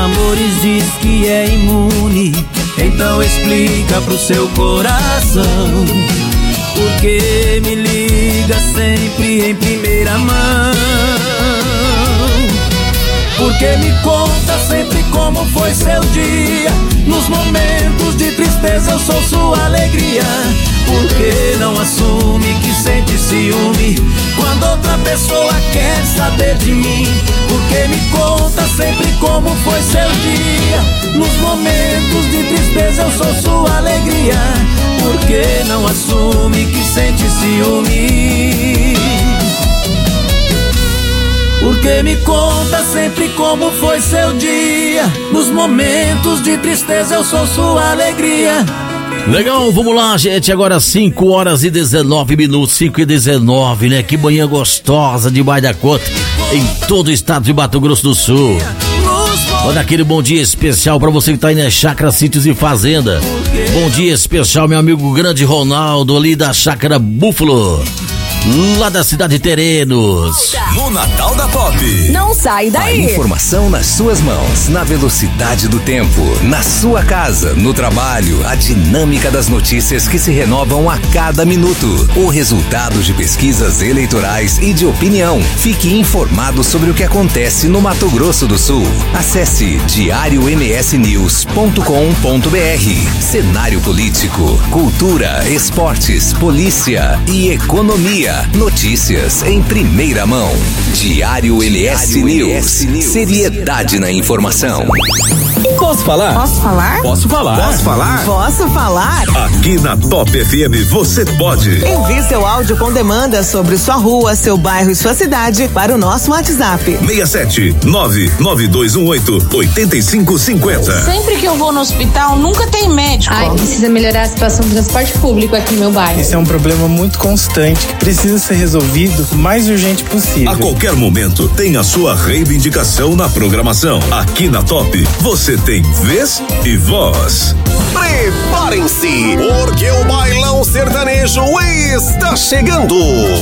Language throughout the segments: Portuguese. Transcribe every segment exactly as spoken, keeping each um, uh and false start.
amores diz que é imune. Então explica pro seu coração por que me liga sempre em primeira mão. Porque me conta sempre como foi seu dia. Nos momentos de tristeza eu sou sua alegria. Porque não assume que sente ciúme quando outra pessoa quer saber de mim. Porque me conta sempre como foi seu dia. Nos momentos de tristeza eu sou sua alegria. Porque não assume que sente ciúme. Porque me conta sempre como foi seu dia. Nos momentos de tristeza eu sou sua alegria. Legal, vamos lá, gente. Agora cinco horas e dezenove minutos, cinco e dezenove, né? Que manhã gostosa demais da conta em todo o estado de Mato Grosso do Sul. Olha aquele bom dia especial pra você que tá aí na Chácara Sítios e Fazenda. Bom dia especial, meu amigo grande Ronaldo, ali da Chácara Búfalo, lá da cidade de Terenos. No Natal da Top. Não sai daí. A informação nas suas mãos, na velocidade do tempo, na sua casa, no trabalho, a dinâmica das notícias que se renovam a cada minuto, o resultado de pesquisas eleitorais e de opinião. Fique informado sobre o que acontece no Mato Grosso do Sul. Acesse diário m s news ponto com ponto b r. Cenário político, cultura, esportes, polícia e economia. Notícias em primeira mão. Diário M S News. Seriedade na informação. Posso falar? Posso falar? Posso falar? Posso falar? Posso falar? Aqui na Top F M você pode. Envie seu áudio com demanda sobre sua rua, seu bairro e sua cidade para o nosso WhatsApp. seis sete nove nove dois um oito oito cinco cinco zero. Sempre que eu vou no hospital, nunca tem médico. Ai, precisa melhorar a situação do transporte público aqui no meu bairro. Esse é um problema muito constante que precisa ser resolvido o mais urgente possível. A qualquer momento tem a sua reivindicação na programação. Aqui na Top você tem vez e voz. Preparem-se, porque o Bailão Sertanejo está chegando.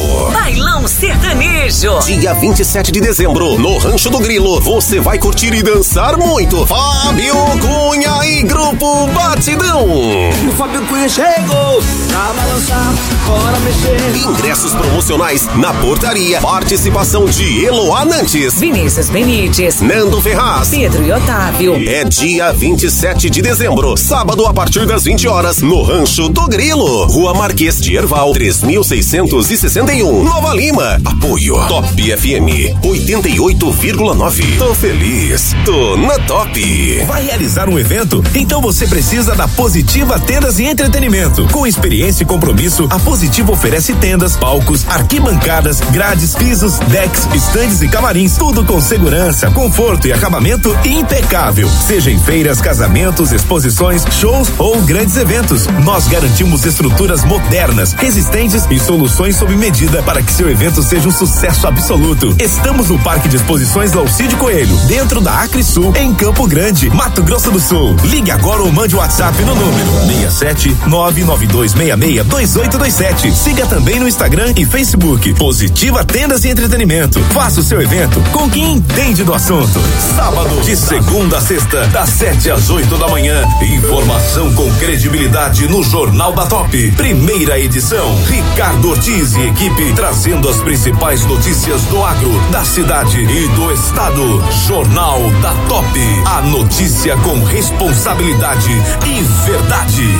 Bailão Sertanejo. Dia vinte e sete de dezembro, no Rancho do Grilo, você vai curtir e dançar muito. Fábio Cunha e Grupo Batidão. O Fábio Cunha chegou pra balançar, bora mexer. Ingressos promocionais na portaria. Participação de Eloá Nantes, Vinícius Benites, Nando Ferraz, Pedro e Otávio. É dia vinte e sete de dezembro, sábado a partir das vinte horas, no Rancho do Grilo, Rua Marquês de Herval, três mil seiscentos e sessenta e um, Nova Lima. Apoio Top F M oitenta e oito vírgula nove. Tô feliz, tô na Top. Vai realizar um evento? Então você precisa da Positiva Tendas e Entretenimento. Com experiência e compromisso, a Positiva oferece tendas, palcos, arquibancadas, grades, pisos, decks, estandes e camarins, tudo com segurança, conforto e acabamento impecável. Seja em feiras, casamentos, exposições, shows ou grandes eventos, nós garantimos estruturas modernas, resistentes e soluções sob medida para que seu evento seja um sucesso absoluto. Estamos no Parque de Exposições Laucídio Coelho, dentro da Acre Sul, em Campo Grande, Mato Grosso do Sul. Ligue agora ou mande WhatsApp no número seis sete nove nove dois seis seis dois oito dois sete. Siga também no Instagram e Facebook Positiva Tendas e Entretenimento. Faça o seu evento com quem entende do assunto. Sábado, de segunda a sexta, das sete às oito da manhã. Informação com credibilidade no Jornal da Top. Primeira edição. Ricardo Ortiz e equipe trazendo as principais notícias do agro, da cidade e do estado. Jornal da Top. A notícia com responsabilidade e verdade.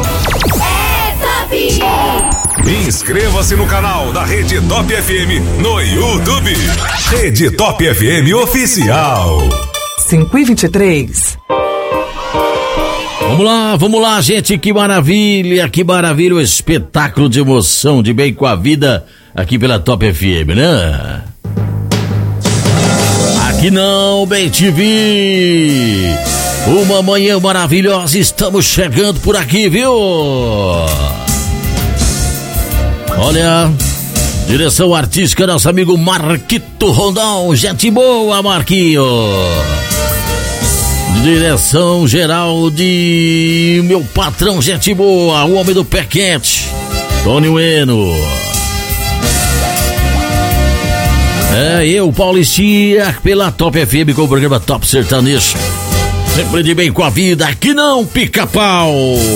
É Top! Inscreva-se no canal da Rede Top F M no YouTube. Rede Top F M Oficial. cinco e vinte e três. Vamos lá, vamos lá, gente, que maravilha, que maravilha, o espetáculo de emoção, de bem com a vida, aqui pela Top F M, né? Aqui não, Bem T V, uma manhã maravilhosa, estamos chegando por aqui, viu? Olha, direção artística, nosso amigo Marquito Rondão, gente boa, Marquinho. Direção geral de meu patrão, gente boa, o homem do pé quente, Tony Ueno. É, eu, Paulistinha, pela Top F M com o programa Top Sertanejo. Sempre de bem com a vida, aqui não, pica-pau.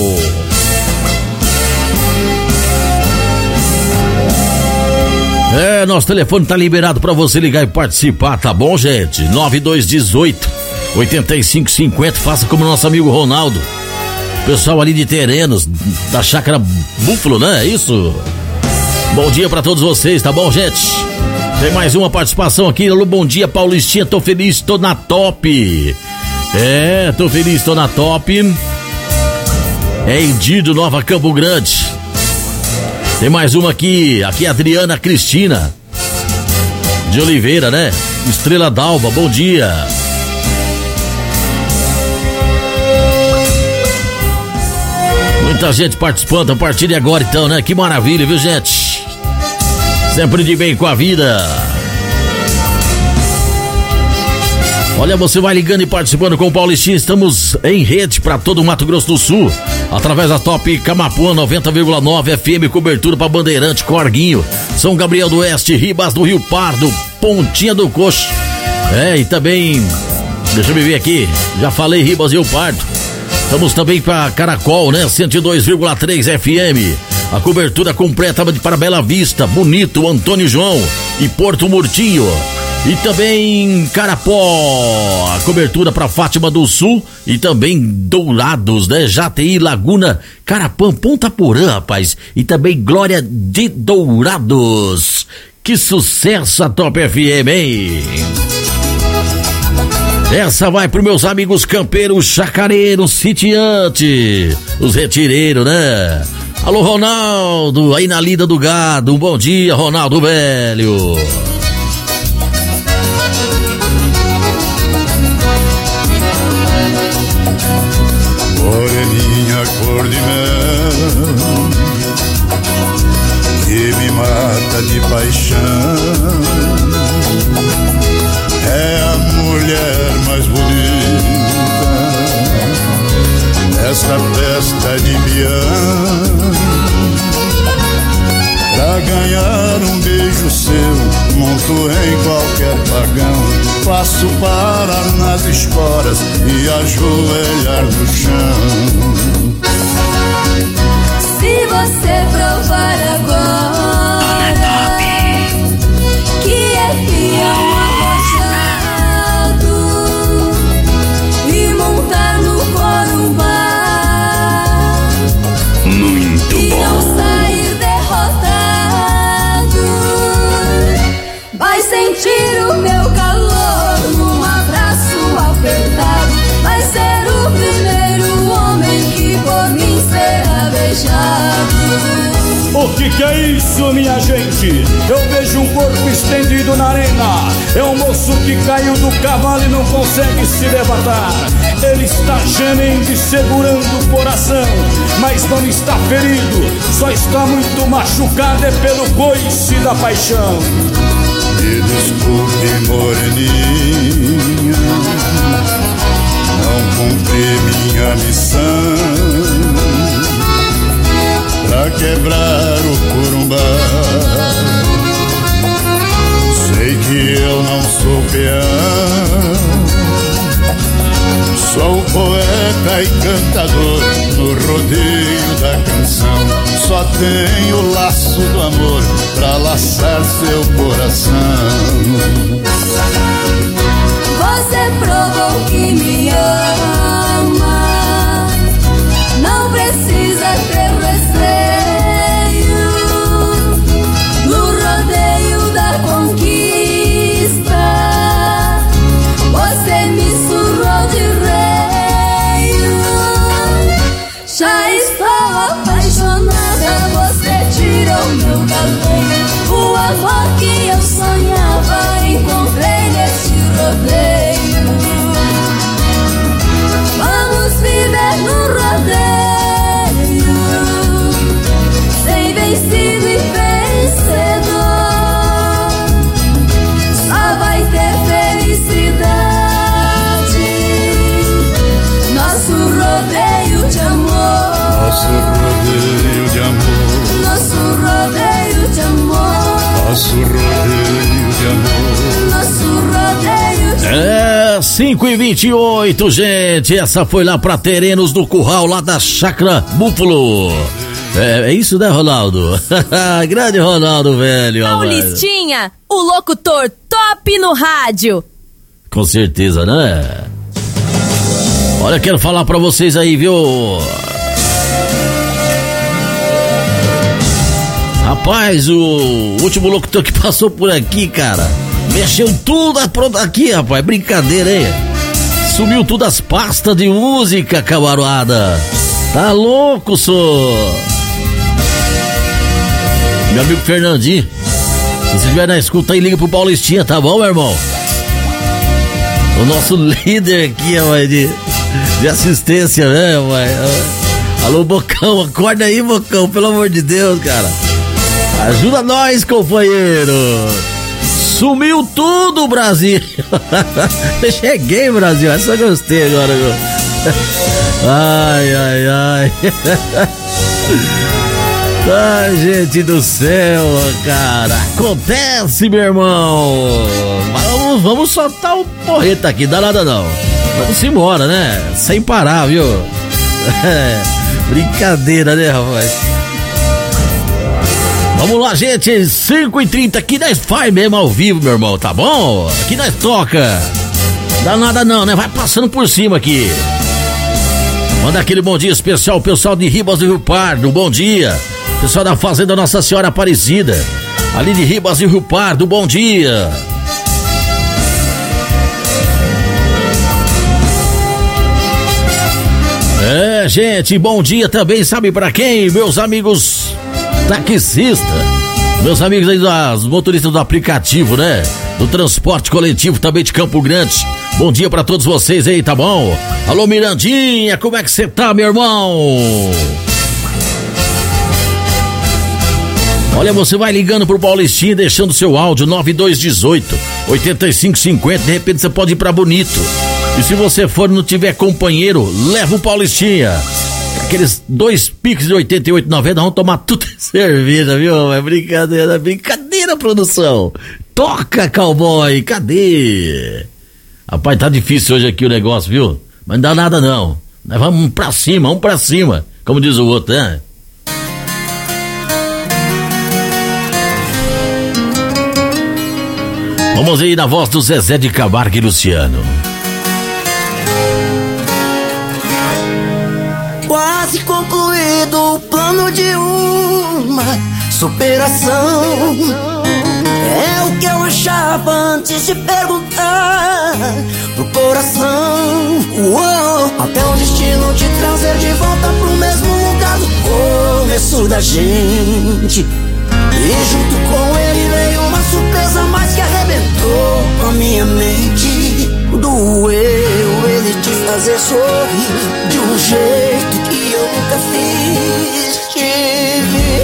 É, nosso telefone tá liberado pra você ligar e participar, tá bom, gente? nove dois um oito, oito cinco cinco zero, faça como nosso amigo Ronaldo. Pessoal ali de Terenos, da Chácara Búfalo, né? É isso? Bom dia pra todos vocês, tá bom, gente? Tem mais uma participação aqui. Alô, bom dia, Paulistinha, tô feliz, tô na top. É, tô feliz, tô na top. É Edir do Nova Campo Grande. Tem mais uma aqui, aqui é a Adriana Cristina de Oliveira, né? Estrela d'Alva, bom dia. Muita gente participando a partir de agora então, né? Que maravilha, viu, gente? Sempre de bem com a vida. Olha, você vai ligando e participando com o Paulistinha. Estamos em rede para todo o Mato Grosso do Sul, através da Top Camapuã noventa vírgula nove F M, cobertura para Bandeirante, Corguinho, São Gabriel do Oeste, Ribas do Rio Pardo, Pontinha do Coxo. É, e também, deixa eu me ver aqui, já falei Ribas e Rio Pardo. Estamos também para Caracol, né? cento e dois vírgula três F M. A cobertura completa para Bela Vista, Bonito, Antônio João e Porto Murtinho. E também Carapó, a cobertura para Fátima do Sul e também Dourados, né? Jataí, Laguna, Carapã, Ponta Porã, rapaz. E também Glória de Dourados. Que sucesso a Top F M, hein? Essa vai para meus amigos campeiros, chacareiros, sitiantes, os retireiros, né? Alô, Ronaldo, aí na lida do gado. Um bom dia, Ronaldo velho. Moreninha cor de mel, que me mata de paixão, é a mulher mais bonita nesta festa de peão. Pra ganhar um beijo seu, monto em qualquer pagão, faço parar nas esporas e ajoelhar no chão. Se você provar agora que é fiel arrochado e montar no corumbá, muito e bom. Não sair derrotado, vai sentir o meu calor num abraço apertado, vai ser o primeiro homem que por mim será beijado. O que que é isso, minha gente? Eu vejo um corpo estendido na arena. É um moço que caiu do cavalo e não consegue se levantar. Ele está gemendo e segurando o coração, mas não está ferido, só está muito machucado, é pelo coice da paixão. Me desculpe, moreninha, não cumpri minha missão pra quebrar o corumbá. Sei que eu não sou peão, sou poeta e cantador no rodeio da canção. Só tenho o laço do amor pra laçar seu coração. Você provou que me ama, não precisa ter receio. No rodeio da conquista, você me surrou de reio. Já estou apaixonada, você tirou meu galão. O amor que eu sonhava encontrei neste rodeio. Vamos viver no rodeio, sem vencido e vencedor. Só vai ter felicidade, nosso rodeio de amor. Nosso rodeio de amor. Nosso rodeio de amor. Nosso rodeio de cinco e vinte e oito, gente. Essa foi lá pra Terenos do Curral, lá da Chácara Búfalo. É, é isso, né, Ronaldo? Grande Ronaldo, velho. Paulistinha, o locutor top no rádio. Com certeza, né? Olha, quero falar pra vocês aí, viu? Rapaz, o último locutor que passou por aqui, cara, mexeu tudo aqui, rapaz, brincadeira, hein? Sumiu tudo as pastas de música, camarada. Tá louco, só. Meu amigo Fernandinho, se você estiver na escuta aí, liga pro Paulistinha, tá bom, meu irmão? O nosso líder aqui, rapaz, de, de assistência, né, rapaz? Alô, Bocão, acorda aí, Bocão, pelo amor de Deus, cara. Ajuda nós, companheiro. Sumiu tudo, Brasil. Cheguei, Brasil. Essa eu gostei agora, viu? Ai, ai, ai. Ai, gente do céu, cara. Acontece, meu irmão. Vamos, vamos soltar o porreta aqui, dá nada não. Vamos embora, né? Sem parar, viu? É, brincadeira, né, rapaz? Vamos lá, gente, cinco e trinta, aqui nós faz mesmo ao vivo, meu irmão, tá bom? Aqui nós toca. Dá nada não, né? Vai passando por cima aqui. Manda aquele bom dia especial, pessoal de Ribas do Rio Pardo, bom dia. Pessoal da Fazenda Nossa Senhora Aparecida, ali de Ribas do Rio Pardo, bom dia. É, gente, bom dia também, sabe pra quem? Meus amigos taxista, meus amigos aí das motoristas do aplicativo, né? Do transporte coletivo também de Campo Grande. Bom dia pra todos vocês aí, tá bom? Alô, Mirandinha, como é que você tá, meu irmão? Olha, você vai ligando pro Paulistinha, deixando seu áudio nove dois um oito, oito cinco cinco zero, de repente você pode ir pra Bonito. E se você for e não tiver companheiro, leva o Paulistinha. Aqueles dois piques de oitenta e oito, noventa, vamos tomar tudo cerveja, viu? É brincadeira, brincadeira, produção. Toca, cowboy, cadê? Rapaz, tá difícil hoje aqui o negócio, viu? Mas não dá nada não. Nós vamos pra cima, vamos pra cima, como diz o outro, né? Vamos aí na voz do Zezé de Camargo e Luciano. Quase concluído o plano de uma superação. É o que eu achava antes de perguntar pro coração. Uou, até o destino te trazer de volta pro mesmo lugar do começo da gente. E junto com ele veio uma surpresa mais que arrebentou com a minha mente. Doeu ele te fazer sorrir de um jeito que eu nunca fiz. Te vi,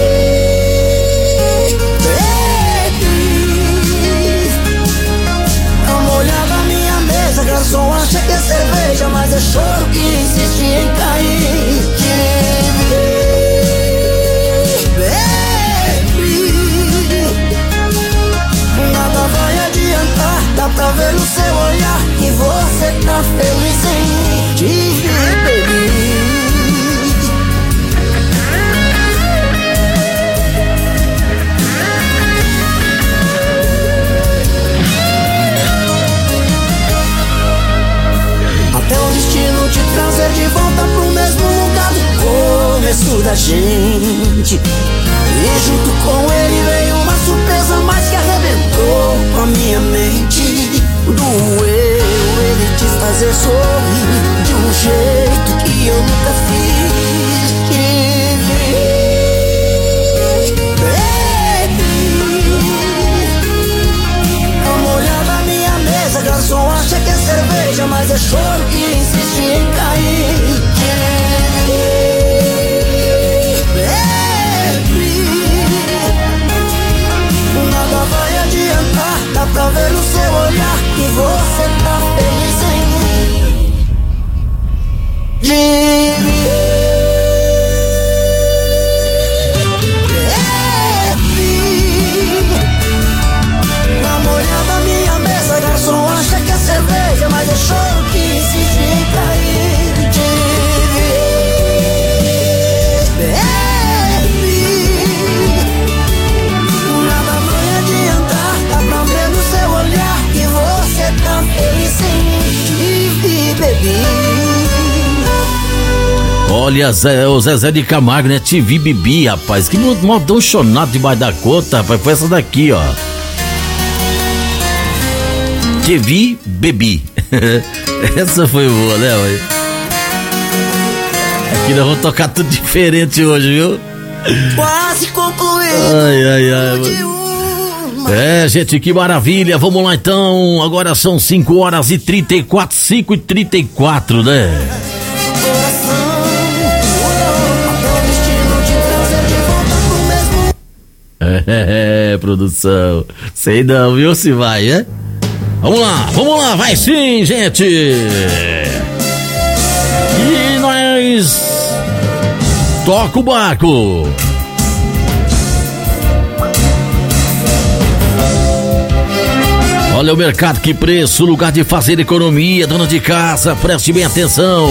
baby. Dá uma olhada na minha mesa, garçom, acha que é cerveja, mas é choro que insiste em cair. Te vi. Dá pra ver no seu olhar que você tá feliz em te ver, baby. Até o destino te trazer de volta pro mesmo lugar do começo da gente. E junto com ele veio uma surpresa mais que arrebentou com a minha mente. Doeu ele te fazer sorrir de um jeito que eu nunca fiz. Te vi, baby. Dá uma olhada na minha mesa, garçom, acha que é cerveja, mas é choro que insiste em cair. Te vi, baby. Olha, Zé, o Zezé de Camargo, né? Te vi, bebi, rapaz. Que modão chonado debaixo da conta, rapaz. Foi essa daqui, ó. Te vi, bebi. Essa foi boa, né, ué? Aqui nós vamos tocar tudo diferente hoje, viu? Quase concluí. Ai, ai, ai. Mano. É, gente, que maravilha. Vamos lá, então. Agora são cinco horas e trinta e quatro, cinco e trinta e quatro, né? É, produção. Sei não, viu, se vai, é? Vamos lá, vamos lá, vai sim, gente! E nós... Toca o barco! Olha o mercado, que preço, lugar de fazer economia, dona de casa, preste bem atenção!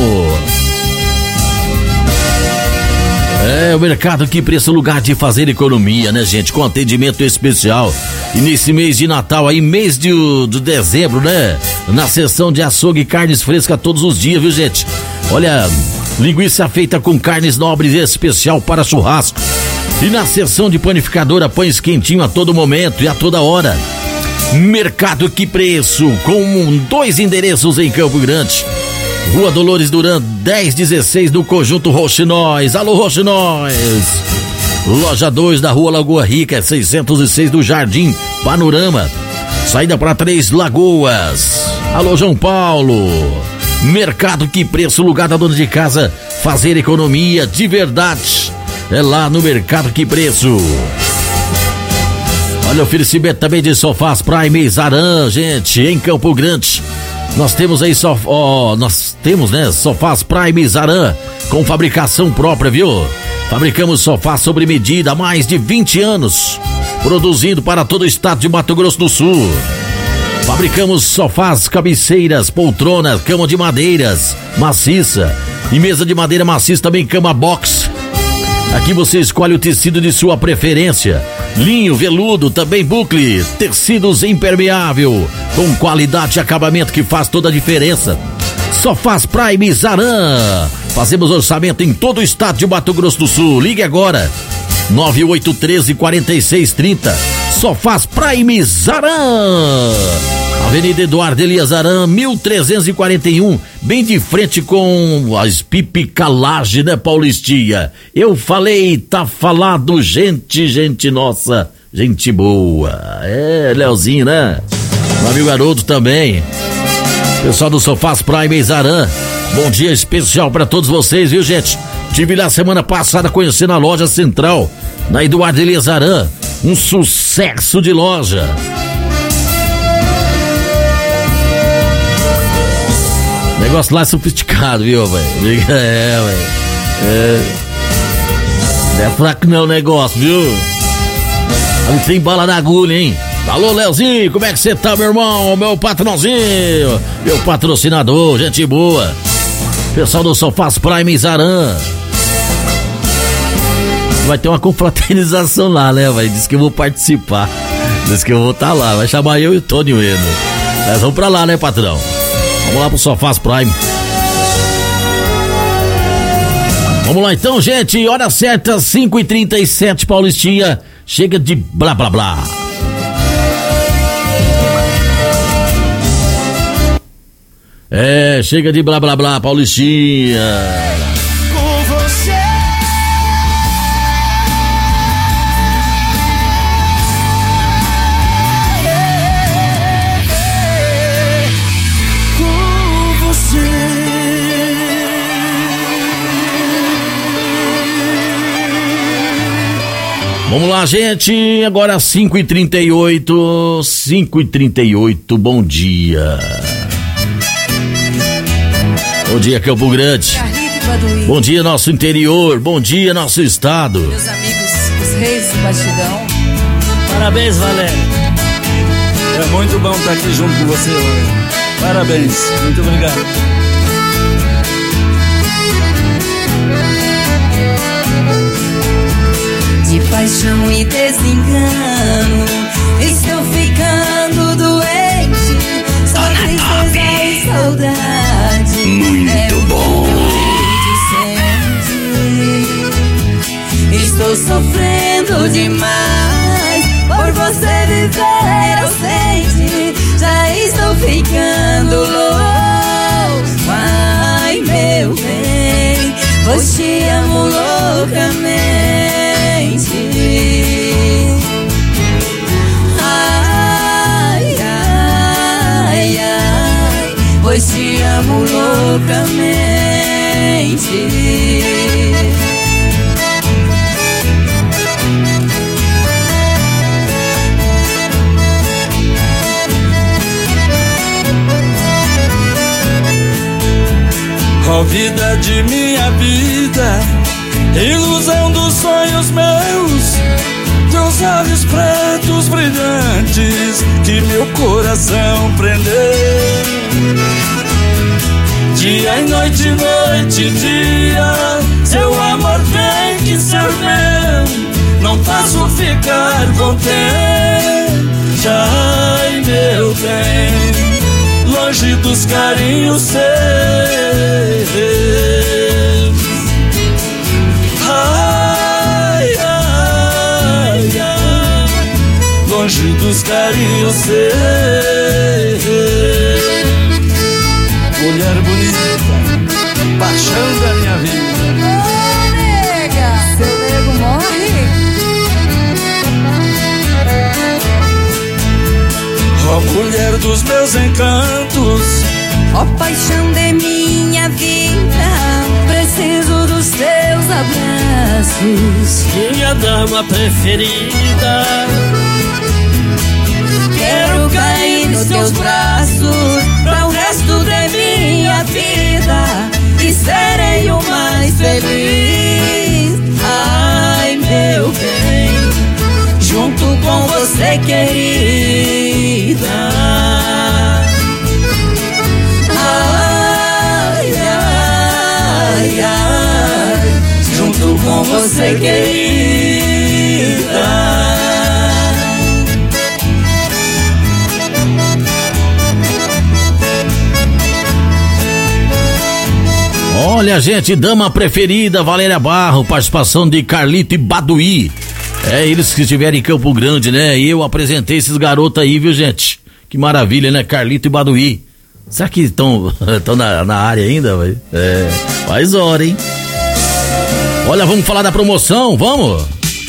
É, o mercado, que preço, lugar de fazer economia, né, gente? Com atendimento especial. E nesse mês de Natal aí, mês de, de dezembro, né? Na seção de açougue e carnes frescas todos os dias, viu, gente? Olha, linguiça feita com carnes nobres especial para churrasco. E na seção de panificadora, pães quentinho a todo momento e a toda hora. Mercado, que preço, com dois endereços em Campo Grande. Rua Dolores Duran, dez dezesseis do Conjunto Roxinóis. Alô, Roxinóis. Loja dois da Rua Lagoa Rica, seiscentos e seis do Jardim Panorama. Saída para Três Lagoas. Alô, João Paulo. Mercado, que preço, lugar da dona de casa fazer economia de verdade. É lá no Mercado, que preço. Olha, oferecimento também de sofás Prime e Zaran, gente, em Campo Grande. Nós temos aí só, ó, nós temos, né, sofás Prime e Zaran com fabricação própria, viu? Fabricamos sofás sobre medida há mais de vinte anos, produzindo para todo o estado de Mato Grosso do Sul. Fabricamos sofás, cabeceiras, poltronas, cama de madeiras maciça e mesa de madeira maciça, também cama box. Aqui você escolhe o tecido de sua preferência. Linho, veludo, também bucle, tecidos impermeável, com qualidade e acabamento que faz toda a diferença. Sofás Prime Zaran. Fazemos orçamento em todo o estado de Mato Grosso do Sul. Ligue agora. nove oito um três, quatro seis três zero. Sofás Prime Zaran. Avenida Eduardo Elias Zaran, mil trezentos e quarenta e um, bem de frente com as Pipicalagem, né, Paulistinha? Eu falei, tá falado, gente, gente nossa, gente boa. É, Leozinho, né? Meu amigo Haroldo também. Pessoal do Sofás Prime Zaran, bom dia especial pra todos vocês, viu, gente? Tive lá semana passada conhecendo a loja central, na Eduardo Elias Zaran, um sucesso de loja. Negócio lá é sofisticado, viu, velho? É, velho. É. Não é fraco não o negócio, viu? Ali tem bala na agulha, hein? Alô, Leozinho, como é que você tá, meu irmão? Meu patrãozinho, meu patrocinador, gente boa. Pessoal do Sofás Prime Zaran. Vai ter uma confraternização lá, né, velho? Diz que eu vou participar. Diz que eu vou estar tá lá. Vai chamar eu e o Tony Ueno. Nós vamos pra lá, né, patrão? Vamos lá pro Sofás Prime. Vamos lá então, gente. Hora certa, cinco e trinta e sete, Paulistinha. Chega de blá blá blá. É, chega de blá blá blá, Paulistinha. Com você. Com você. Vamos lá, gente. Agora cinco e trinta e oito. cinco e trinta e oito, bom dia. Bom dia, Campo Grande. Bom dia, nosso interior. Bom dia, nosso estado. Meus amigos, os reis do batidão. Parabéns, Valéria. É muito bom estar aqui junto com você, Valéria. Parabéns. Muito obrigado. De paixão e desengano, estou ficando doente. Só tristeza e saudade. Muito bom. sinto demais por você viver ausente. Já estou ficando louco. Ai, meu bem, pois te amo loucamente. Ai, ai, ai, pois te amo loucamente. Ó vida de minha vida, ilusão dos sonhos meus, teus olhos pretos brilhantes que meu coração prendeu. Dia e noite, noite e dia, seu amor tem que ser meu. Não posso ficar contente, ai meu bem, longe dos carinhos seus. Ai, ai, ai, longe dos carinhos seus. Mulher bonita, paixão da minha vida. Ô, nega, seu nego morre. Ó mulher dos meus encantos, ó paixão de minha vida, preciso dos teus abraços. minha dama preferida. Quero cair nos teus braços para o resto de minha vida e serei o mais feliz. Ai, meu bem, junto com você, querida. Ai, ai, ai, junto com você, querida. Olha, gente, dama preferida, Valéria Barro, participação de Carlito e Baduí. É, eles que estiveram em Campo Grande, né? E eu apresentei esses garotos aí, viu, gente? Que maravilha, né? Carlito e Baduí. Será que estão na, na área ainda? Véio? É, faz hora, hein? Olha, vamos falar da promoção, vamos?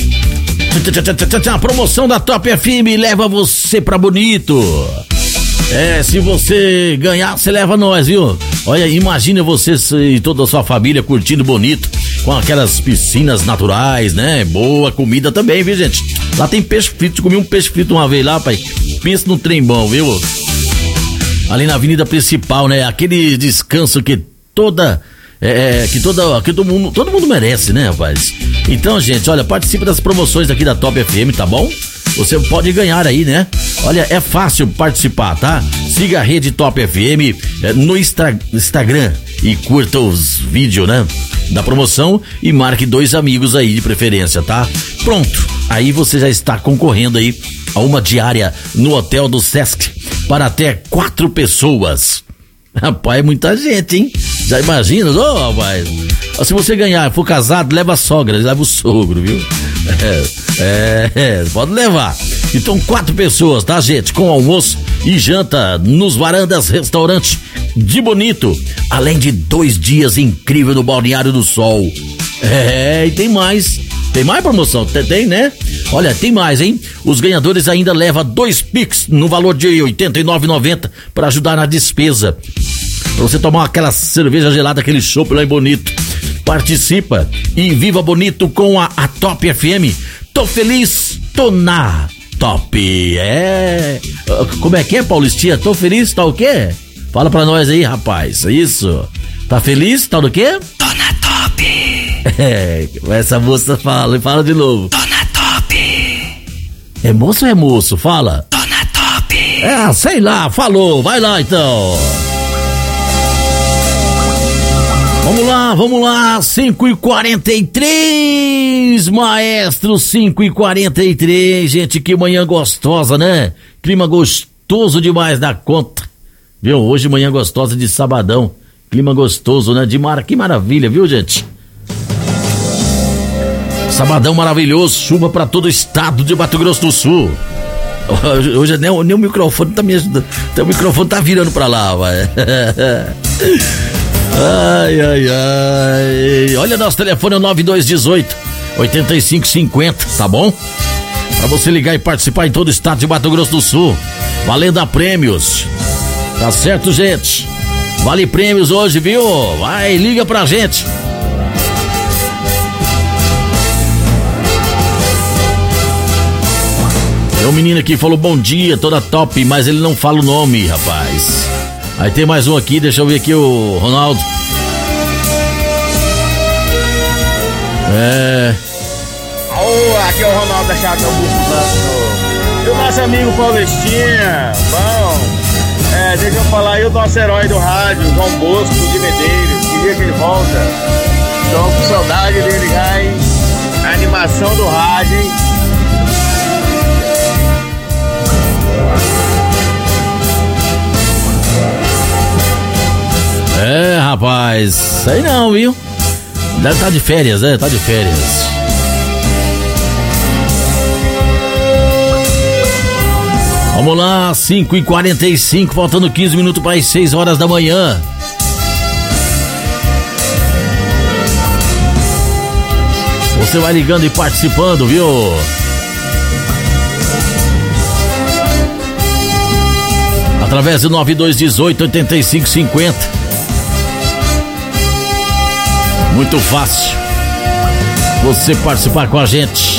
A promoção da Top F M leva você pra Bonito. É, se você ganhar, você leva nós, viu? Olha, imagina você e toda a sua família curtindo Bonito, com aquelas piscinas naturais, né? Boa comida também, viu, gente? Lá tem peixe frito, comi um peixe frito uma vez lá, pai. Pensa no trem bom, viu? Ali na avenida principal, né? Aquele descanso que toda... É, que toda, que todo mundo, todo mundo merece, né, rapaz? Então, gente, olha, participe das promoções aqui da Top F M, tá bom? Você pode ganhar aí, né? Olha, é fácil participar, tá? Siga a rede Top F M é, no Insta, Instagram e curta os vídeos, né? Da promoção e marque dois amigos aí de preferência, tá? Pronto, aí você já está concorrendo aí a uma diária no hotel do Sesc para até quatro pessoas. Rapaz, é muita gente, hein? Já imagina? Ô, oh, rapaz, se você ganhar, for casado, leva a sogra, leva o sogro, viu? É, é, é, pode levar. Então, quatro pessoas, tá, gente? Com almoço e janta nos Varandas Restaurante de Bonito. Além de dois dias incríveis no Balneário do Sol. É, e tem mais. Tem mais promoção? Tem, tem, né? Olha, tem mais, hein? Os ganhadores ainda levam dois Pix no valor de oitenta e nove reais e noventa centavos para ajudar na despesa. Pra você tomar aquela cerveja gelada, aquele chopp lá em Bonito. Participa e viva Bonito com a, a Top F M. Tô feliz, tô na Top. É. Como é que é, Paulistinha? Tô feliz, tá o quê? Fala pra nós aí, rapaz. Isso. Tá feliz? Tá do quê? Tô na Top. É, essa moça fala, fala de novo. Tô na Top. É moço ou é moço? Fala. Tô na Top. É, sei lá, falou. Vai lá então. Vamos lá, vamos lá, cinco e quarenta e três, maestro, cinco e quarenta e três, gente, que manhã gostosa, né? Clima gostoso demais da conta, viu? Hoje manhã gostosa de sabadão, clima gostoso, né? De mar, que maravilha, viu, gente? Sabadão maravilhoso, chuva pra todo o estado de Mato Grosso do Sul. Hoje nem, nem o microfone tá me ajudando. O microfone tá virando pra lá, vai. Ai, ai, ai. Olha, nosso telefone é o nove dois um oito, oito cinco cinco zero, tá bom? Pra você ligar e participar em todo o estado de Mato Grosso do Sul. Valendo a prêmios. Tá certo, gente? Vale prêmios hoje, viu? Vai, liga pra gente. Tem um menino aqui que falou bom dia, toda top, mas ele não fala o nome, rapaz. Aí tem mais um aqui, deixa eu ver aqui o Ronaldo. É... Oh, aqui é o Ronaldo da Chácara Augusto. E o nosso amigo Paulistinha, bom, é, deixa eu falar aí o nosso herói do rádio, João Bosco de Medeiros, que dia que ele volta. Tô com saudade dele já, hein? A animação do rádio, hein? É, rapaz, sei não, viu? Deve estar de férias, né? Tá de férias. Vamos lá, cinco e quarenta e cinco, faltando quinze minutos para as seis horas da manhã. Você vai ligando e participando, viu? Através do nove dois um oito, oito cinco cinco zero. Muito fácil você participar com a gente.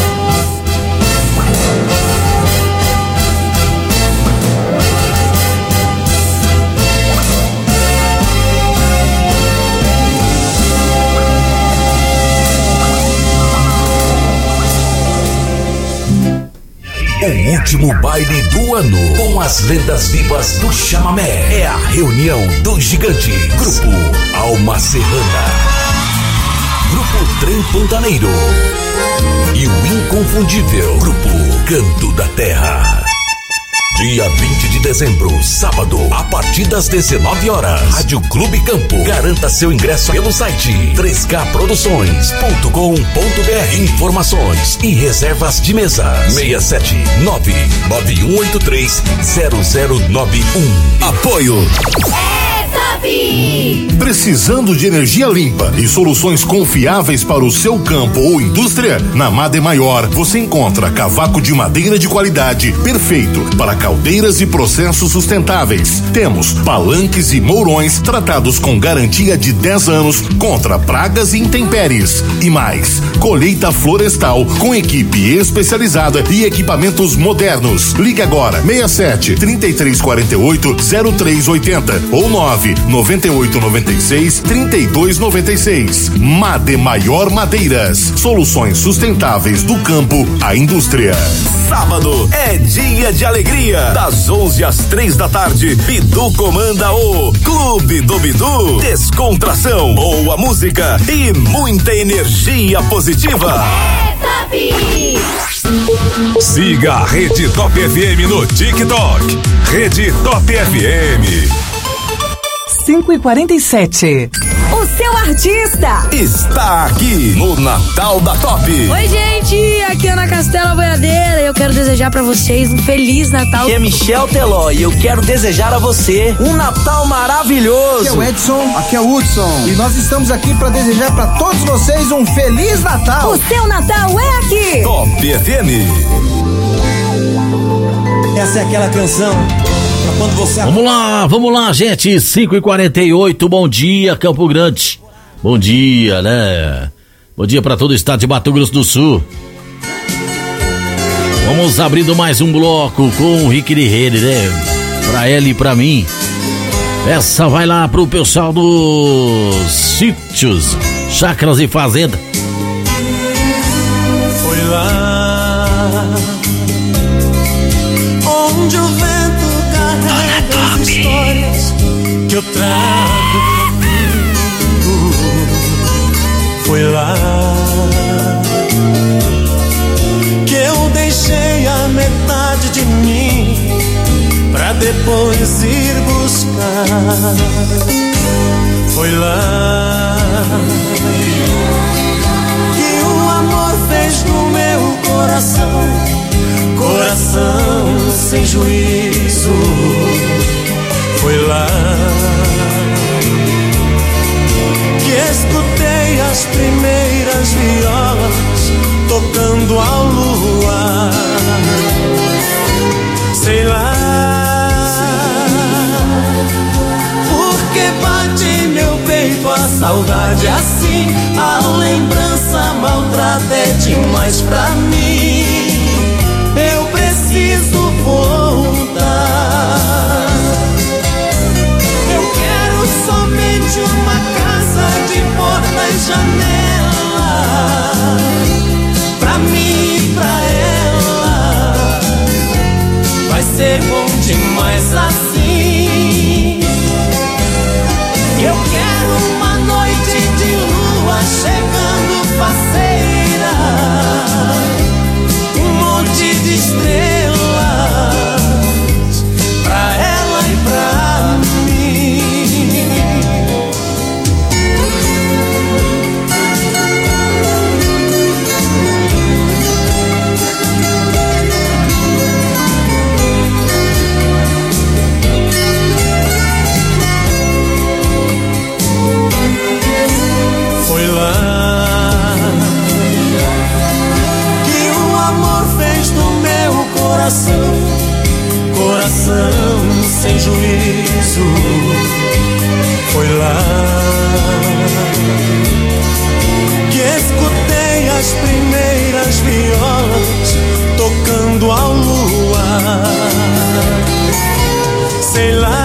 O último baile do ano, com as lendas vivas do chamamé, é a reunião do gigante, Grupo Alma Serrana, Grupo Trem Pantaneiro e o inconfundível Grupo Canto da Terra. Dia vinte de dezembro, sábado, a partir das dezenove horas, Rádio Clube Campo. Garanta seu ingresso pelo site três K produções ponto com ponto B R. Informações e reservas de mesa seis sete nove nove um oito três zero zero nove um. Apoio Precisando de energia limpa e soluções confiáveis para o seu campo ou indústria? Na Made Maior você encontra cavaco de madeira de qualidade, perfeito para caldeiras e processos sustentáveis. Temos palanques e mourões tratados com garantia de dez anos contra pragas e intempéries. E mais, colheita florestal com equipe especializada e equipamentos modernos. Ligue agora seis sete, trinta e três quarenta e oito, zero três oitenta ou nove noventa e oito noventa e seis, trinta e dois noventa e seis. Made Maior Madeiras, soluções sustentáveis do campo à indústria. Sábado é dia de alegria, das onze às três da tarde. Bidu comanda o Clube do Bidu. Descontração, boa música e muita energia positiva. Siga a Rede Top F M no TikTok. Rede Top F M. cinco e quarenta e sete. O seu artista está aqui no Natal da Top. Oi, gente, aqui é Ana Castela Boiadeira. Eu quero desejar pra vocês um Feliz Natal. Aqui é Michel Teló e eu quero desejar a você um Natal maravilhoso. Aqui é o Edson, aqui é o Hudson e nós estamos aqui pra desejar pra todos vocês um Feliz Natal. O seu Natal é aqui. Top F M. Essa é aquela canção. Quando você... Vamos lá, vamos lá, gente. cinco e quarenta e oito, bom dia, Campo Grande. Bom dia, né? Bom dia para todo o estado de Mato Grosso do Sul. Vamos abrindo mais um bloco com o Rick de Rede, né? Pra ela e pra mim. Essa vai lá pro pessoal dos sítios, chácaras e fazenda. Foi lá onde o vento as histórias que eu trago comigo. Foi lá que eu deixei a metade de mim pra depois ir buscar. Foi lá que o amor coração, coração sem juízo. Foi lá que escutei as primeiras violas tocando ao luar. Sei lá porque bate meu peito a saudade assim. A lembrança maltrata é demais pra mim. Eu preciso voltar. Eu quero somente uma casa de porta e janela, pra mim e pra ela. Vai ser bom demais assim. Eu quero uma noite de lua chegando faceira, um monte de estrelas pra ela e pra coração, coração sem juízo. Foi lá que escutei as primeiras violas tocando ao luar. Sei lá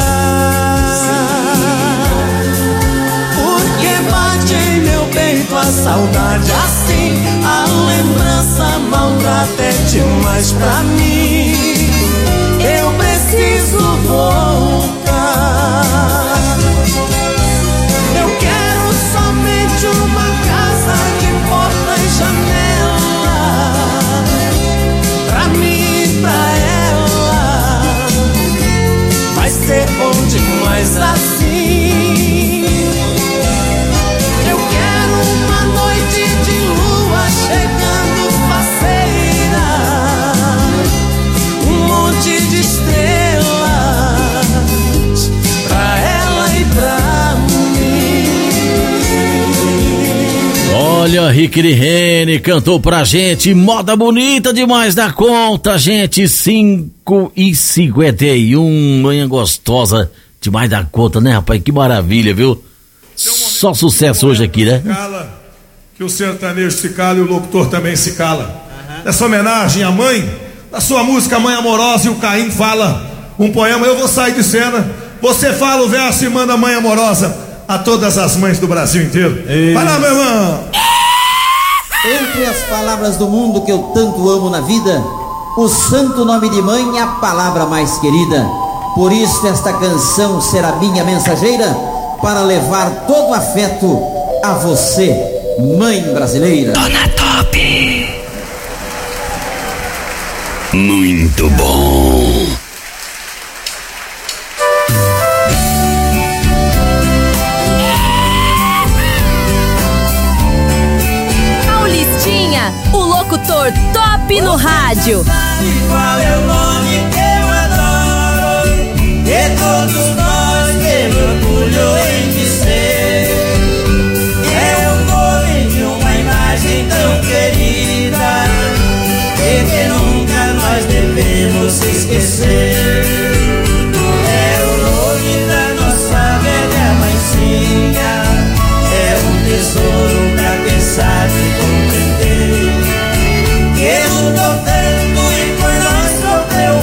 porque bate em meu peito a saudade assim. A lembrança maltrata é demais pra mim. Eu preciso voltar. Eu quero somente uma casa de porta e janela, pra mim e pra ela. Vai ser bom demais assim. Eu quero uma noite de lua chegando faceira, um monte de estrelas pra ela e pra mim. Olha, Rick Rene cantou pra gente, moda bonita demais da conta, gente. Cinco e cinquenta e um, manhã gostosa demais da conta, né, rapaz? Que maravilha, viu? Só sucesso hoje aqui, né? Cala, que o sertanejo se cala e o locutor também se cala. Essa homenagem à mãe, da sua música Mãe Amorosa, e o Caim fala um poema. Eu vou sair de cena, você fala o verso e manda Mãe Amorosa a todas as mães do Brasil inteiro. Isso. Vai lá, meu irmão. Entre as palavras do mundo que eu tanto amo na vida, o santo nome de mãe é a palavra mais querida. Por isso esta canção será minha mensageira, para levar todo o afeto a você, mãe brasileira. Dona Top. Muito bom. Paulistinha, o locutor top no rádio. Sabe qual é o nome que eu adoro? E todos nós temos orgulho em dizer. É o nome de uma imagem tão querida, e que nunca nós devemos esquecer. É o nome da nossa velha mãezinha. É um tesouro pra quem sabe compreender. Que lutou tanto e por nós sofreu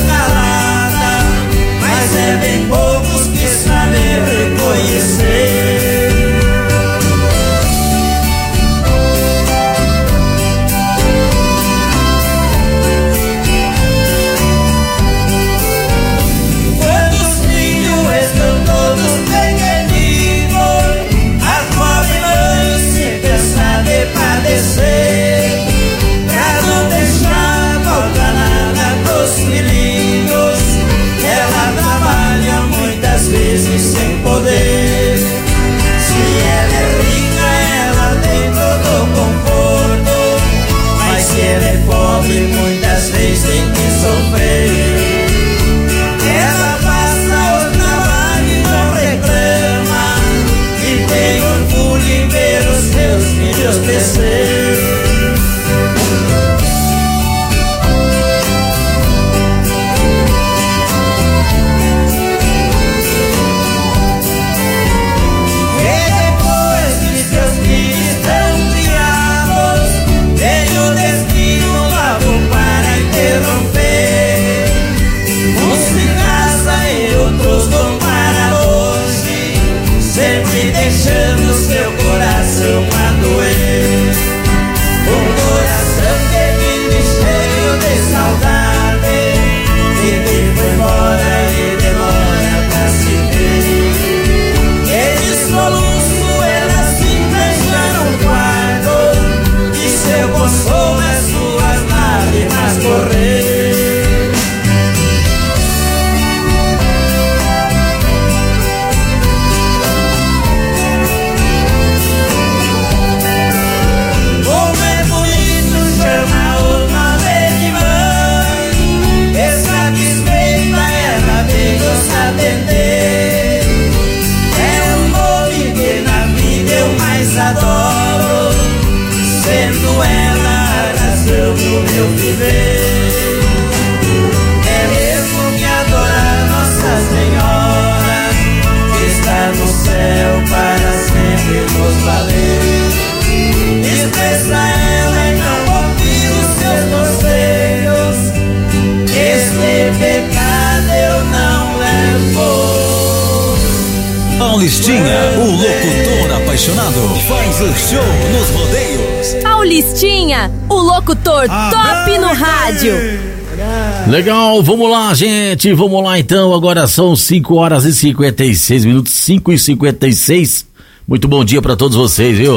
Paulistinha, o locutor apaixonado, faz o show nos rodeios. Paulistinha, o locutor ah, top no rádio. Legal, vamos lá, gente, vamos lá então. Agora são cinco horas e cinquenta e seis minutos, cinco e cinquenta e seis. Muito bom dia pra todos vocês, viu?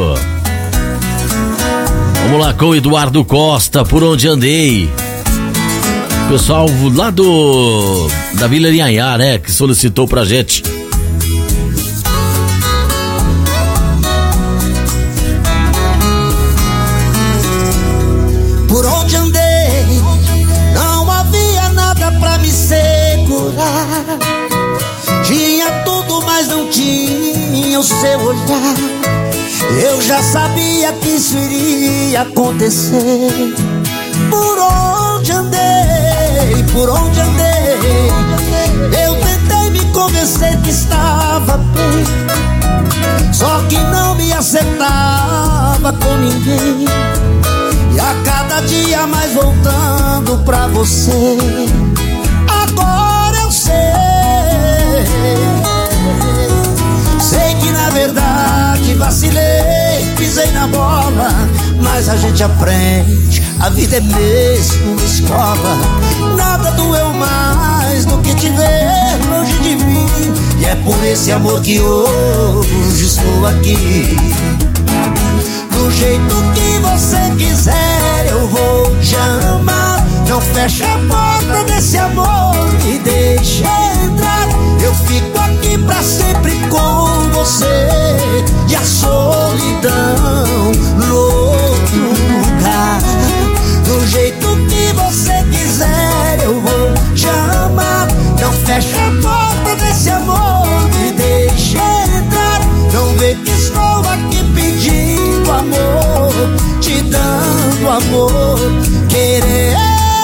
Vamos lá com o Eduardo Costa, Por Onde Andei. Pessoal lá do da Vila Ianhá, né, que solicitou pra gente. Por onde andei, não havia nada pra me segurar. Tinha tudo, mas não tinha o seu olhar. Eu já sabia que isso iria acontecer. Por onde andei, por onde andei, eu tentei me convencer que estava bem, só que não me acertava com ninguém. E a cada dia mais voltando pra você. Agora eu sei, sei que na verdade vacilei, pisei na bola, mas a gente aprende, a vida é mesmo uma escola. Nada doeu mais do que te ver longe de mim, e é por esse amor que hoje estou aqui. Do jeito que você quiser eu vou te amar. Não feche a porta desse amor e deixe entrar. Eu fico aqui pra sempre com você, e a solidão no outro lugar. Do jeito que você quiser eu vou te amar. Não feche a porta desse amor e deixe entrar. Não vê que estou aqui pedindo amor, te dando amor, querendo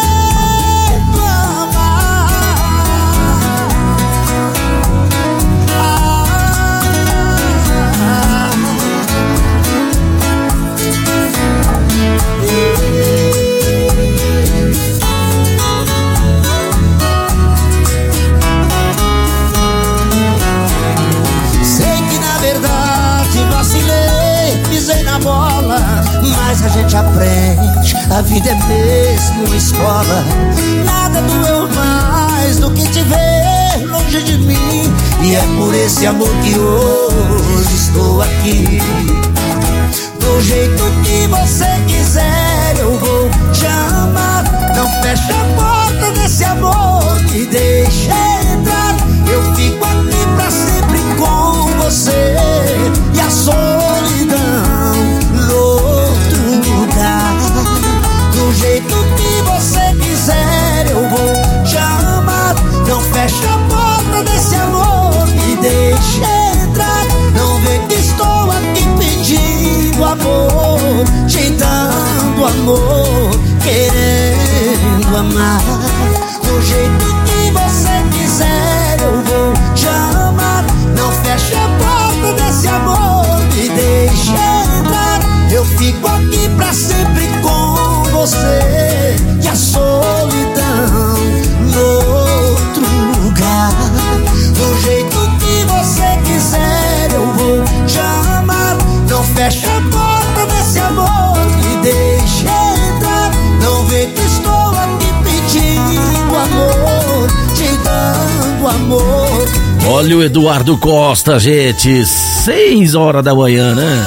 bola, mas a gente aprende, a vida é mesmo uma escola. Nada doeu mais do que te ver longe de mim, e é por esse amor que hoje estou aqui. Do jeito que você quiser eu vou te amar. Não feche a porta desse amor e deixe entrar. Eu fico aqui pra sempre com você, e a solidão no outro lugar. Do jeito que você quiser eu vou te amar. Não feche a porta desse amor e deixe entrar. Não vê que estou aqui pedindo amor, te dando amor, querendo amar. Do jeito que você quiser eu vou te amar. Não feche a porta desse amor e deixe entrar. Eu fico aqui pra sempre com você, e a solidão no outro lugar. Do jeito que você quiser eu vou te amar. Não feche a porta desse amor e deixe entrar. Não vê que estou aqui pedindo amor, te dando amor. Olha o Eduardo Costa, gente, seis horas da manhã, né?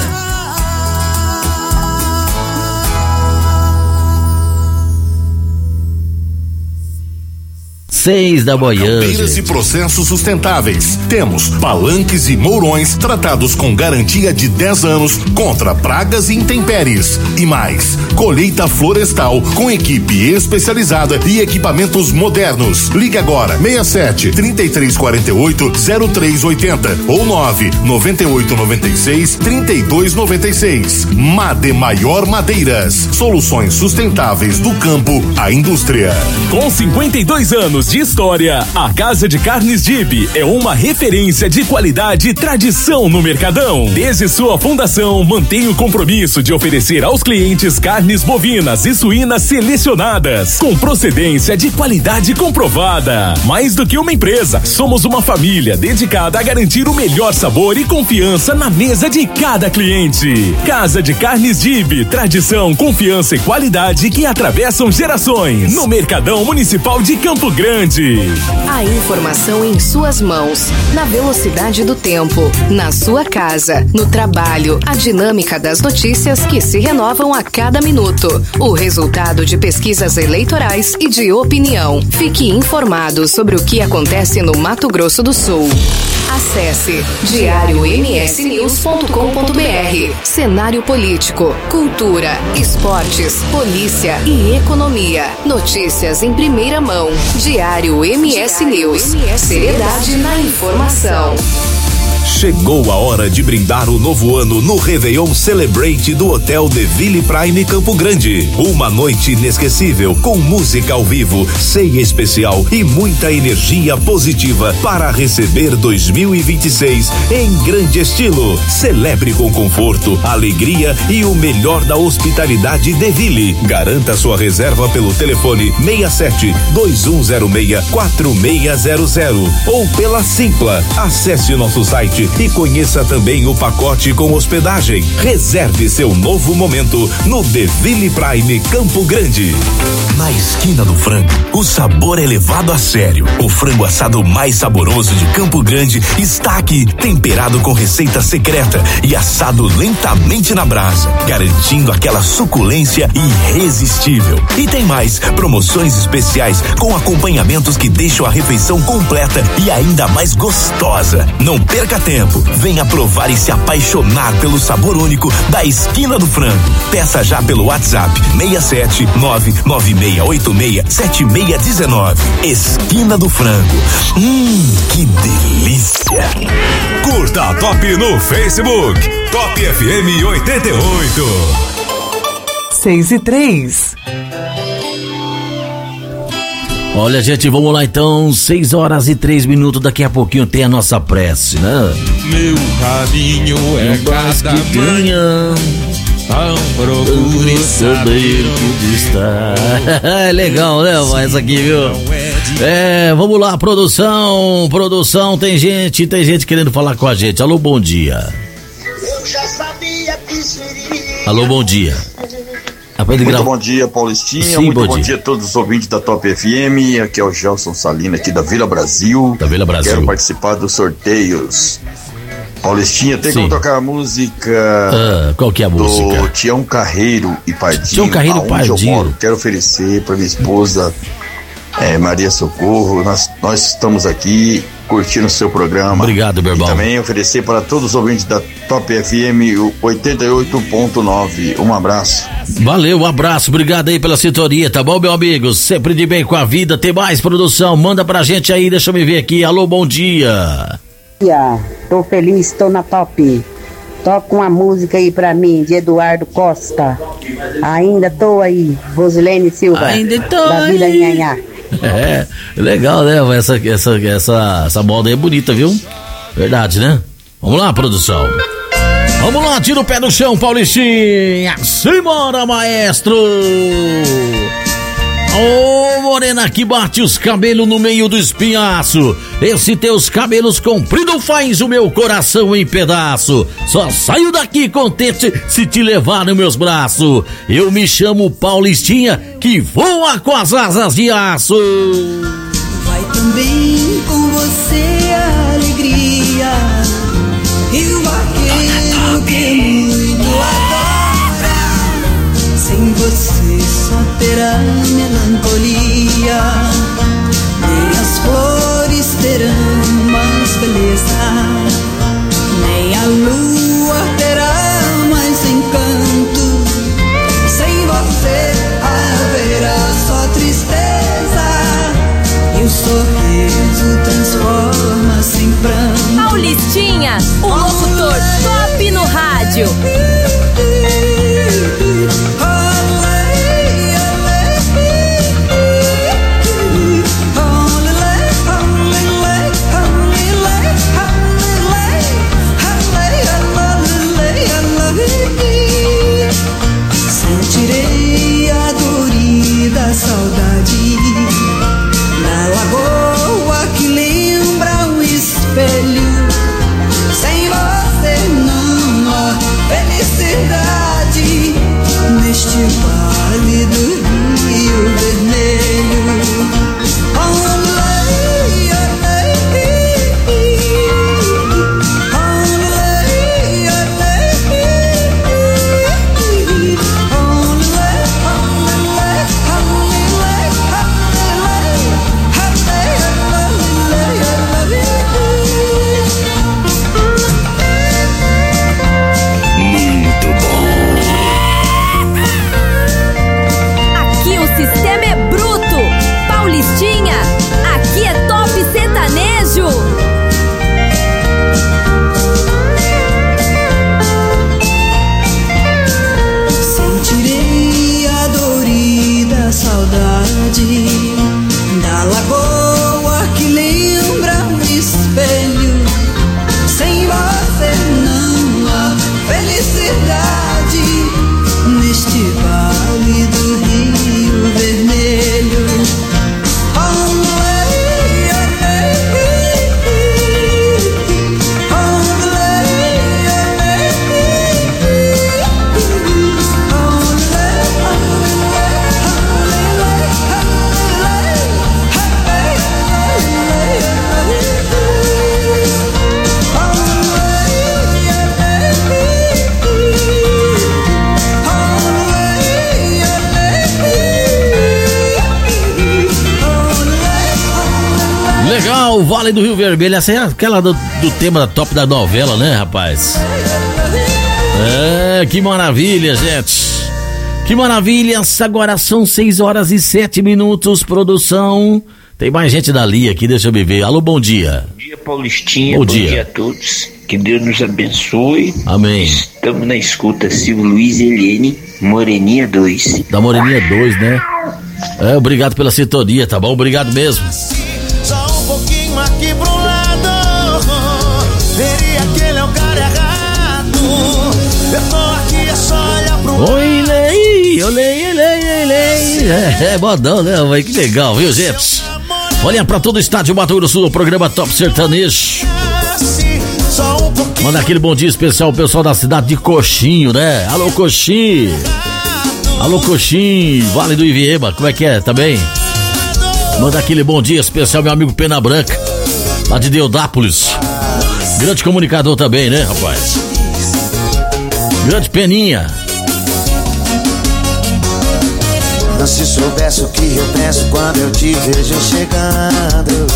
Seis da manhã. Caldeiras e processos sustentáveis. Temos palanques e mourões tratados com garantia de dez anos contra pragas e intempéries. E mais, colheita florestal com equipe especializada e equipamentos modernos. Ligue agora, seis sete, trinta e três quarenta e oito, zero três oitenta ou nove noventa e oito noventa e seis, trinta e dois noventa e seis. Made Maior Madeiras. Soluções sustentáveis do campo à indústria. Com cinquenta e dois anos de de história, a Casa de Carnes Dib é uma referência de qualidade e tradição no Mercadão. Desde sua fundação, mantém o compromisso de oferecer aos clientes carnes bovinas e suínas selecionadas, com procedência de qualidade comprovada. Mais do que uma empresa, somos uma família dedicada a garantir o melhor sabor e confiança na mesa de cada cliente. Casa de Carnes Dib, tradição, confiança e qualidade que atravessam gerações. No Mercadão Municipal de Campo Grande. A informação em suas mãos, na velocidade do tempo, na sua casa, no trabalho, a dinâmica das notícias que se renovam a cada minuto, o resultado de pesquisas eleitorais e de opinião. Fique informado sobre o que acontece no Mato Grosso do Sul. Acesse diário m s news ponto com ponto b r. Cenário político, cultura, esportes, polícia e economia. Notícias em primeira mão. Diário M S News. Seriedade na informação. Chegou a hora de brindar o novo ano no Réveillon Celebrate do Hotel The Ville Prime Campo Grande. Uma noite inesquecível com música ao vivo, ceia especial e muita energia positiva para receber dois mil e vinte e seis em grande estilo. Celebre com conforto, alegria e o melhor da hospitalidade The Ville. Garanta sua reserva pelo telefone seis sete dois um zero seis quatro seis zero zero ou pela Simpla. Acesse nosso site e conheça também o pacote com hospedagem. Reserve seu novo momento no The Ville Prime Campo Grande. Na esquina do frango, o sabor é levado a sério. O frango assado mais saboroso de Campo Grande está aqui, temperado com receita secreta e assado lentamente na brasa, garantindo aquela suculência irresistível. E tem mais, promoções especiais com acompanhamentos que deixam a refeição completa e ainda mais gostosa. Não perca tempo, venha provar e se apaixonar pelo sabor único da Esquina do Frango. Peça já pelo WhatsApp seis sete nove nove seis oito seis sete seis um nove. Esquina do Frango. Hum, que delícia! Curta a Top no Facebook. Top F M oitenta e oito. Seis e três. Olha, gente, vamos lá então, seis horas e três minutos, daqui a pouquinho tem a nossa prece, né? Meu caminho é cada manhã, não procure saber onde está. É legal, né, essa aqui, viu? É, vamos lá, produção, produção, tem gente, tem gente querendo falar com a gente. Alô, bom dia. Eu já sabia que seria. Alô, bom dia. Muito gra... bom dia, Paulistinha. Sim, muito bom, bom dia. dia a todos os ouvintes da Top F M. Aqui é o Gelson Salina, aqui da Vila Brasil. Da Vila Brasil. Quero participar dos sorteios. Paulistinha, tem Sim. como tocar a música. Ah, qual que é a do música? Do Tião Carreiro e Pardinho. Tião Carreiro e Pardinho. Eu moro. Quero oferecer para minha esposa é, Maria Socorro. Nós, nós estamos aqui curtindo o seu programa. Obrigado, Berbal. E também oferecer para todos os ouvintes da Top F M oitenta e oito ponto nove. Um abraço. Valeu, um abraço, obrigado aí pela sintonia, tá bom, meu amigo? Sempre de bem com a vida. Tem mais produção? Manda pra gente aí, deixa eu me ver aqui. Alô, bom dia. Tô feliz, tô na Top. Toca uma música aí pra mim, de Eduardo Costa. Ainda tô aí, Rosilene Silva. Ainda tô da aí. Vila Nhanhá. É, legal, né? Essa, essa, essa, essa moda aí é bonita, viu? Verdade, né? Vamos lá, produção. Vamos lá, tira o pé do chão, Paulistinha. Simbora, maestro. Ô, oh, morena que bate os cabelos no meio do espinhaço. Esse teus cabelos compridos faz o meu coração em pedaço. Só saio daqui contente se te levar nos meus braços. Eu me chamo Paulistinha, que voa com as asas de aço. Vai também com você a alegria e o vaqueiro que muito adora. Sem você só terá melancolia, nem as flores terão mais beleza, nem a lua terá mais encanto. Sem você haverá só tristeza e o sorriso transforma-se em pranto. Paulistinha, o locutor top no rádio. All Legal, Vale do Rio Vermelho. Essa é aquela do, do tema da top da novela, né, rapaz? É, que maravilha, gente. Que maravilha. Agora são seis horas e sete minutos, produção. Tem mais gente dali aqui, deixa eu me ver. Alô, bom dia. Bom dia, Paulistinha. Bom, bom dia. dia a todos. Que Deus nos abençoe. Amém. Estamos na escuta, Silvio Luiz e Helene, Moreninha dois. Da Moreninha dois, né? É, obrigado pela sintonia, tá bom? Obrigado mesmo. Só um pouquinho aqui pro lado, veria que ele é o cara errado. Eu tô aqui, é só olhar pro lado. Oi, lei, olei, olei, olei. É, é modão, né, mãe? Que legal, viu, gente? Olha pra todo o estádio Mato Grosso do Sul, o programa Top Sertanejo. Manda aquele bom dia especial ao pessoal da cidade de Coxinho, né? Alô, Coxinho. Alô, Coxinho, Vale do Iviema, como é que é? Tá bem? Manda aquele bom dia especial, meu amigo Pena Branca, lá de Deodápolis. Grande comunicador também, né, rapaz? Grande Peninha. Não se soubesse o que eu penso quando eu te vejo chegando.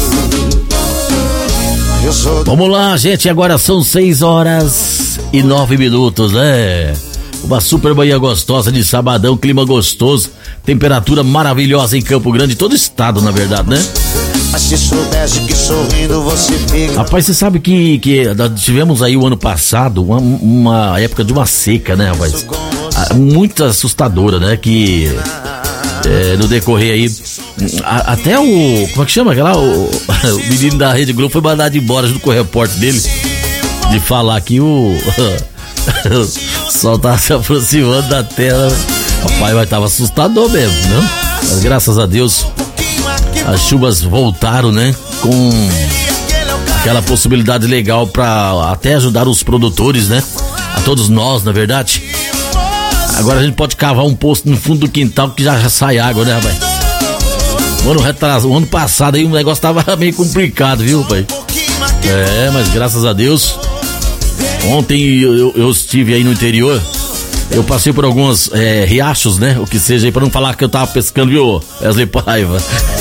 Eu sou... Vamos lá, gente, agora são seis horas e nove minutos, né? Uma super manhã gostosa de sabadão, clima gostoso, temperatura maravilhosa em Campo Grande, todo estado, na verdade, né? Mas se soubesse que sorrindo você fica... Rapaz, você sabe que, que nós tivemos aí o ano passado uma, uma época de uma seca, né, rapaz? Muito assustadora, né? Que é, no decorrer aí, a, até o... Como é que chama aquela? O, o menino da Rede Globo foi mandado embora junto com o repórter dele, de falar que o... o sol tá se aproximando da tela. Rapaz, mas tava assustador mesmo, né? Mas graças a Deus as chuvas voltaram, né? Com aquela possibilidade legal pra até ajudar os produtores, né? A todos nós, na verdade. Agora a gente pode cavar um poço no fundo do quintal que já, já sai água, né, rapaz? O ano, retrasado, o ano passado aí o negócio tava meio complicado, viu, pai? É, mas graças a Deus. Ontem eu, eu, eu estive aí no interior. Eu passei por alguns é, riachos, né? O que seja aí, pra não falar que eu tava pescando, viu, Wesley Paiva?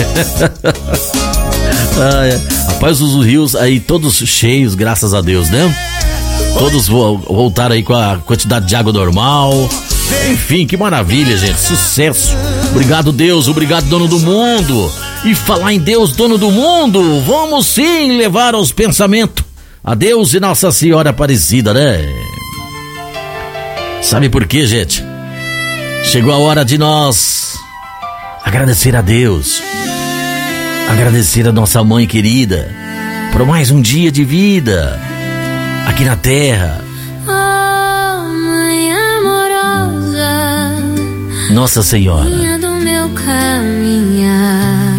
ah, é. Rapaz, os rios aí todos cheios, graças a Deus, né? Todos vo- voltaram aí com a quantidade de água normal. Enfim, que maravilha, gente. Sucesso. Obrigado, Deus. Obrigado, dono do mundo. E falar em Deus, dono do mundo, vamos sim levar aos pensamentos a Deus e Nossa Senhora Aparecida, né? Sabe por quê, gente? Chegou a hora de nós agradecer a Deus, agradecer a nossa mãe querida por mais um dia de vida aqui na terra. Oh, mãe amorosa, Nossa Senhora, linha do meu caminhar,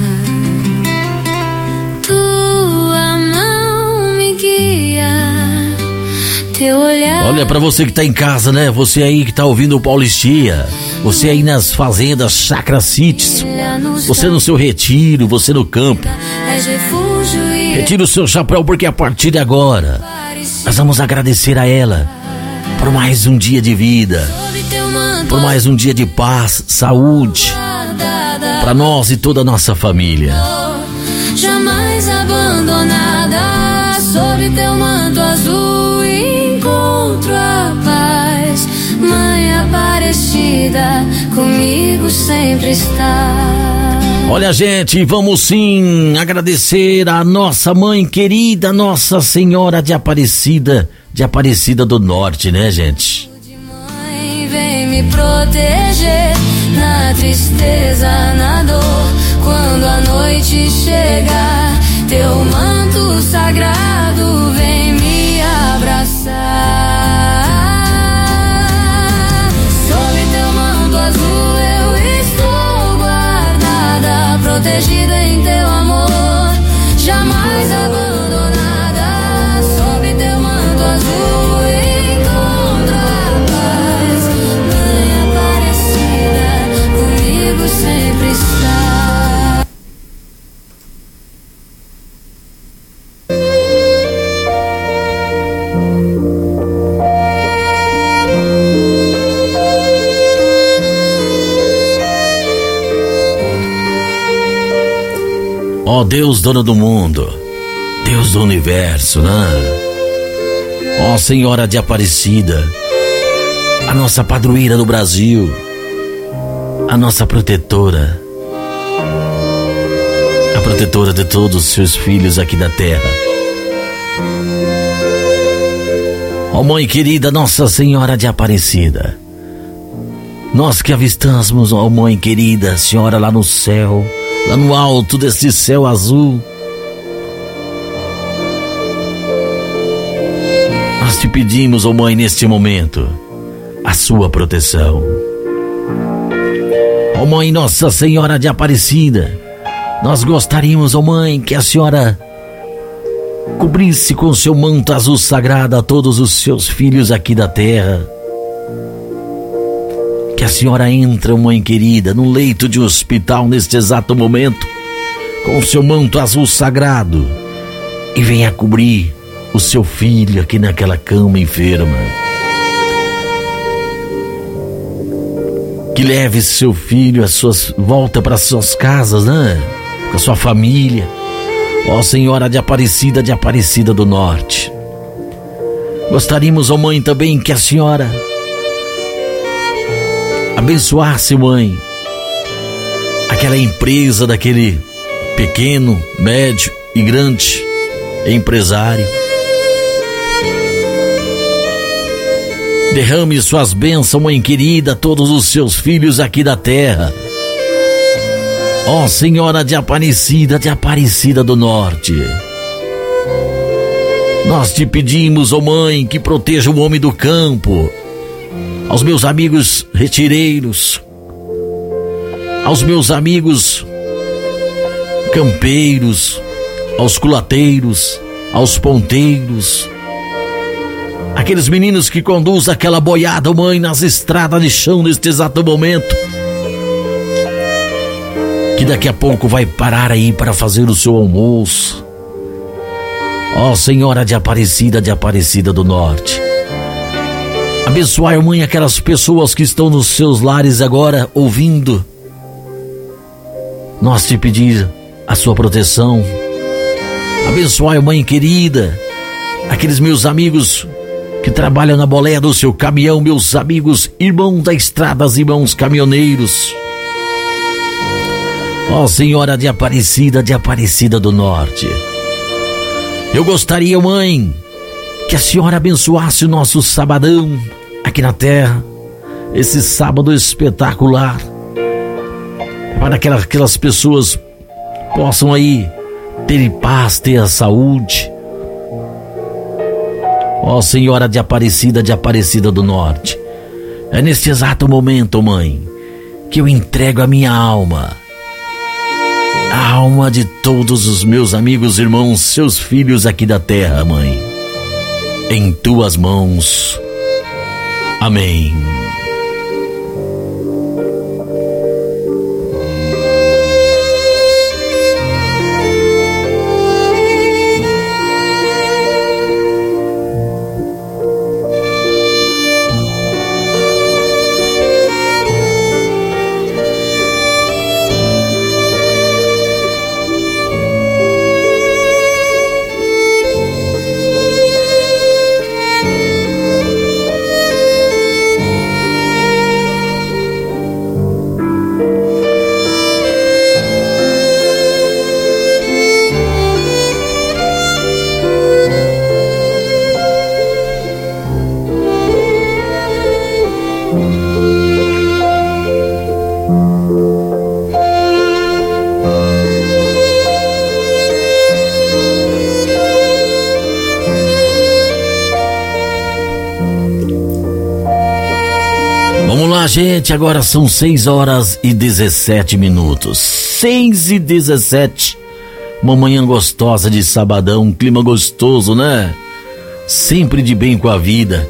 tua mão me guia, teu olhar. olha pra você que tá em casa, né? Você aí que tá ouvindo o Paulistinha, você aí nas fazendas, Chacra Cities, você no seu retiro, você no campo. És refúgio e Retire o seu chapéu porque a partir de agora nós vamos agradecer a ela por mais um dia de vida, por mais um dia de paz, saúde, para nós e toda a nossa família. jamais abandonada, sob teu manto azul encontro a paz. Mãe Aparecida, comigo sempre está. Olha, gente, vamos sim agradecer a nossa mãe querida, Nossa Senhora de Aparecida, de Aparecida do Norte, né, gente? Mãe, vem me proteger na tristeza, na dor. Quando a noite chegar, teu manto sagrado vem me abraçar. Sob teu manto azul eu estou guardada, protegida em teu amor, jamais abandonada. Sob teu manto azul encontro a paz. Mãe Aparecida, comigo sempre está. Ó Deus, dono do mundo, Deus do universo, né? Ó Senhora de Aparecida, a nossa padroeira do Brasil, a nossa protetora, a protetora de todos os seus filhos aqui da terra. Ó Mãe querida, Nossa Senhora de Aparecida, nós que avistamos, ó Mãe querida, Senhora lá no céu, lá no alto desse céu azul, nós te pedimos, ó Mãe, neste momento, a sua proteção. Ó Mãe Nossa Senhora de Aparecida, nós gostaríamos, ó Mãe, que a Senhora cobrisse com seu manto azul sagrado a todos os seus filhos aqui da terra. Que a Senhora entre, Mãe querida, no leito de um hospital neste exato momento, com seu manto azul sagrado, e venha cobrir o seu filho aqui naquela cama enferma. Que leve seu filho a suas volta para suas casas, né? Com a sua família. Ó Senhora de Aparecida, de Aparecida do Norte, gostaríamos, ó Mãe, também que a Senhora abençoasse, Mãe, aquela empresa daquele pequeno, médio e grande empresário. Derrame suas bênçãos, Mãe querida, a todos os seus filhos aqui da terra. Ó Senhora de Aparecida, de Aparecida do Norte, nós te pedimos, ó Mãe, que proteja o homem do campo, aos meus amigos retireiros, aos meus amigos campeiros, aos culateiros, aos ponteiros, aqueles meninos que conduzem aquela boiada, Mãe, nas estradas de chão neste exato momento, que daqui a pouco vai parar aí para fazer o seu almoço. Ó Senhora de Aparecida, de Aparecida do Norte, abençoai, Mãe, aquelas pessoas que estão nos seus lares agora ouvindo. Nós te pedimos a sua proteção. Abençoai, Mãe querida, aqueles meus amigos que trabalham na boleia do seu caminhão, meus amigos, irmãos da estrada, irmãos caminhoneiros. Ó Senhora de Aparecida, de Aparecida do Norte, eu gostaria, Mãe, que a Senhora abençoasse o nosso sabadão aqui na terra, esse sábado espetacular, para que aquelas pessoas possam aí ter paz, ter a saúde. Ó Senhora de Aparecida, de Aparecida do Norte, é neste exato momento, Mãe, que eu entrego a minha alma, a alma de todos os meus amigos, irmãos, seus filhos aqui da terra, Mãe, em tuas mãos. Amém. Gente, agora são seis horas e dezessete minutos. seis e dezessete. Uma manhã gostosa de sabadão, um clima gostoso, né? Sempre de bem com a vida.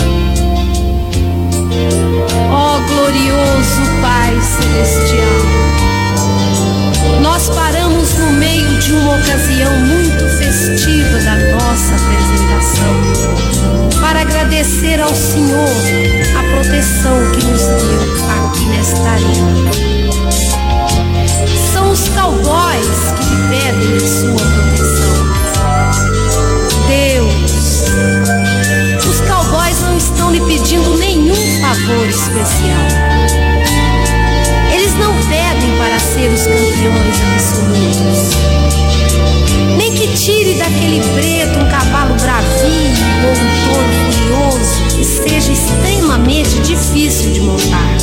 Ó glorioso Pai Celestial, ocasião muito festiva da nossa apresentação, para agradecer ao Senhor a proteção que nos deu aqui nesta arena. São os cowboys que lhe pedem a sua proteção. Deus, os cowboys não estão lhe pedindo nenhum favor especial. Eles não pedem para ser os campeões absolutos, nem que tire daquele preto um cavalo bravinho ou um touro furioso que seja extremamente difícil de montar.